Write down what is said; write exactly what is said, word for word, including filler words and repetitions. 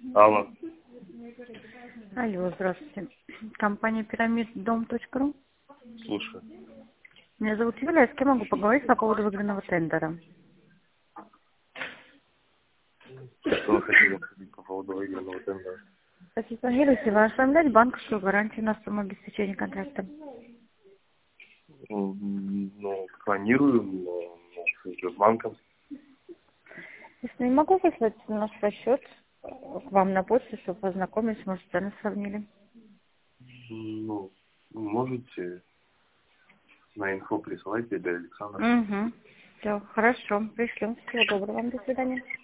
Алло. Алло, здравствуйте. Компания пирамиддом точка ру. Слушай. Меня зовут Юлия, с кем могу поговорить по поводу выигранного тендера? Что вы хотели обсудить по поводу выигранного тендера? Если планируете вы оформлять банковскую гарантию на сумму обеспечения контракта? М, Ну, планируем, но ну, с банком. Если не могу выслать наш расчет к вам на почту, чтобы познакомились, может, цены сравнили. Ну, можете на инфо присылайте до Александра. Угу. Все, хорошо. Пришлю. Всего доброго вам. До свидания.